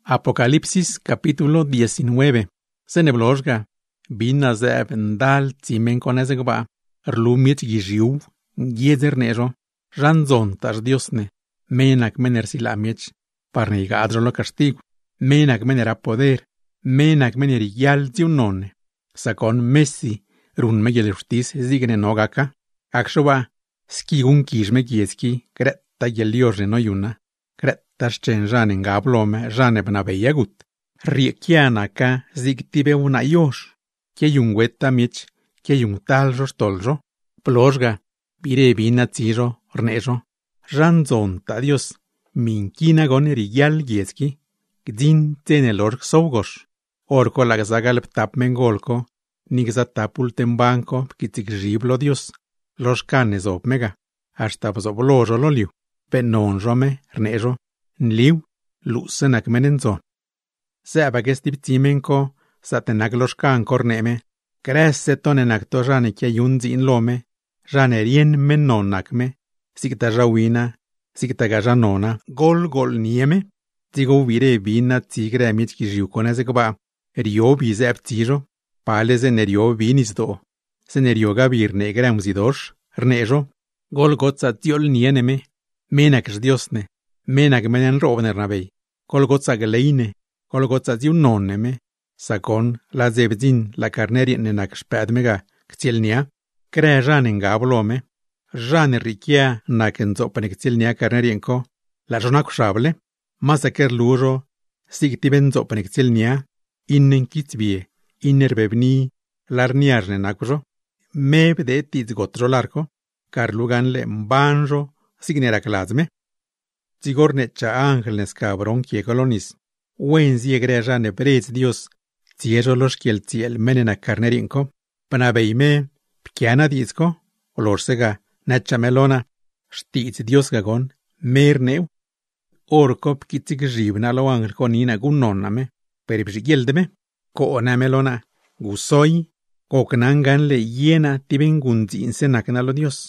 Apocalipsis capítulo 19. Seneblożga, bina zeb ndal tsimen konezegba, rlumiet gijiu, giedzernejo, ranzon tas diosne, menak mener silamiech, parneigadro lo castigo, menak menera poder, menak mener yal ziunone, sakon messi, run megel justice zigne nogaka, akshoba, skigun kishme giezki, kretta yeliorne no yuna, tas chen jane ngablome jane bnabeyagut. Riekiana ka zigtibe una yosh. Ke yung weta mich, ke yung taljo stoljo. Plosga, bire bina tiro, rnejo. Ranzon ta Dios, minkina goneri yal gieski. Gdin tenelor sougos. Orko lagzagalp tap mengolko, nigza tapul tembanko, kitik jiblo Dios. Los canes op mega. Hasta bzoblojo loliu. Penon jome, rnejo. Nliu, lusenak menenzon. Seabagestip timenko, satenagloshkan korneme, kresse tonenak to jane kia yunzin lome, jane rien menonakme, sikta jawina, sikta gajanona, gol nieme, tigo vire vina tigre mitki jiukonezekba, rio bizep tiro, paleze nerio vinisdo, senerio gabir negram zidosh, rnejo, gol gotza tiol nieneme, menak jdiosne, menak menen rovner nabei, kolgotza gleine, kolgotza ziunoneme, sakon la zebzin la carneri nenak spedmega, ktilnia, kre janen gablome, jane rikia nakenzopanek ktilnia carnerienko, la jonakushable, masaker lujo, sigtibenzopanek ktilnia, innen kitzbie, innerbebni, larniarne nakujo, mebde titzgotro larko, karluganle mbanjo, signera klazme, Zigorne cha ángeles cabrón kiekolonis. Wenzie grejane brez Dios. Tiejo los kiel tiel menena carnerinko. Panabeime, pkiana dizko. Olorsega, nacha melona. Shtiz Dios gagon, merneu. Orko pkitzig jibna lo ángel konina gunnoname. Peripshigeldeme. Koona melona. Gusoi. Koknangan le yena tibengunzinse nakna lo Dios.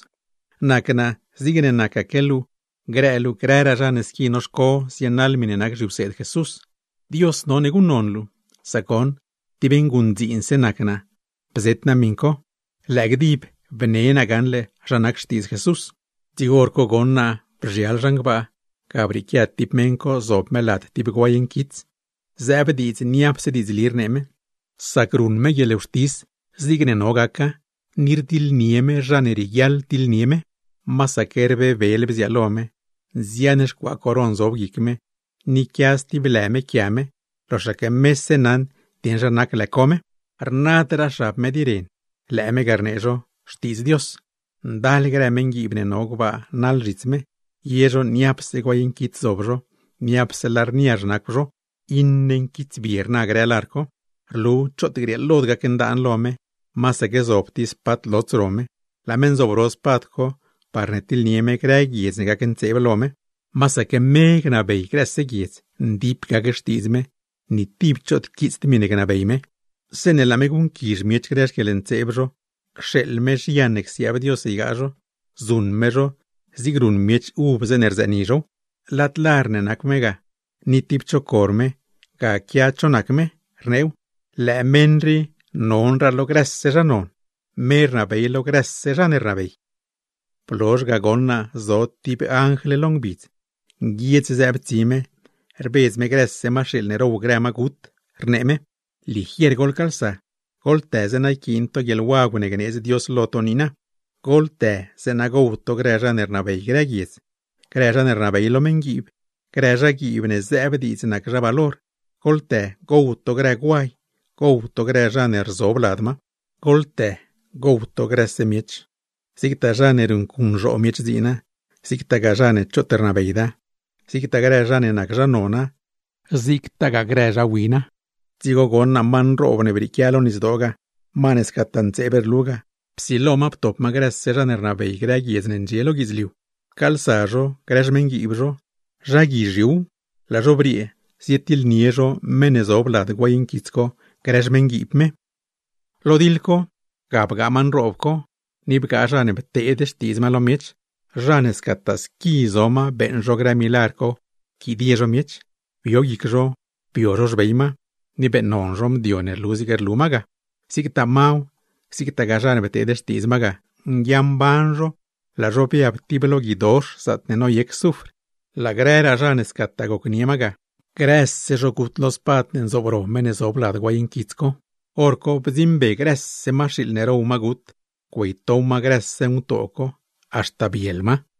Nakna zigene nakakelu. Grelu grera janeski nosko sienal minenak jubsed Jesús. Dios no negunonlu. Sakon, tibengunzin senakna. Bezetna minko. Legdib, venena ganle janak shtiz Jesús. Tigorko gonna, prjial jangba. Kabrikia tipmenko zob melat tipgwayen kitz. Zabediz niapsediz lirneme. Sakrun megele shtiz, zigne nogaka. Nirdil nieme janerial til nieme. Masakerbe velebz yalome. Zianesh kwa koron zobgikme, ni kiasti bileme kiame, loshake mesenan tinjanak lekome, arnatra shap medirin, leme garnejo, shtiz Dios, dal gremengi ibne nogba nalritzme, yejo niapse guayin kit zobjo, niapse larniarnakjo, innen kit birna grelarko, lu chotgri lodga kendan lome, masake zoptis pat lotzrome, lamen zobros patko, parnetil nieme greg giez negaken tsevelome, masake megna bei gresse giez, ndip gagestizme, ni tipchot kitst minegna beime, senelamegun kizmiech greskelen tsebro, kshelmesh yanek siab Dios igajo, zunmejo, zigrun miech ubzenerzenijo, latlarne nakmega, ni tipcho korme, ga kiacho nakme, rneu, le menri non lo gresse janon, merna bei lo gresse janerna bei. Plosga gonna zot tip angle longbit. Gietz zeb zime, erbez me gresse mashil nero grema gut, rneme, ligier gol calza, gol te zena quinto gel wagune genez Dios lotonina, gol te zena gouto greja nernabei gregiez, greja nernabei lo mengib, greja gibne zeb dizena gravalor, gol te gouto greguai, gouto greja ner zobladma, gol te gouto gresse miech. Sikta jane run kunjo miech zina, sikta ga jane choterna beida, sikta gre jane nak janona, sikta ga gre jawina, zigo gonna man robne brikialo nizdoga, manes katan zeber luga, psiloma ptop magresse janerna bei gregiez nengielo gizliu, kalsajo, grejmengi ibjo, jagijiu, la jobrie, sietil niejo, menezoblad guayinkitsko, grejmengi ipme, lodilko, gabgaman robko, Nibga jane betedes tizma lo miech, janes katas ki zoma benjo gramilarko, ki diejo miech, biogikjo, Bioro xbeima, ni be nonrom dione luziger lumaga. Sikta mau, sikta gajan bete destizmaga. Ngiambanro, la ropia tibelo gidosh satne no yek sufre. La grera jan escatago kniemaga. Gresse jogut los patnen zobro menes oblad guayin kitsko. Orko bzimbe gresse mashil nero umagut. Cueitoma gresse un toco, hasta bielma.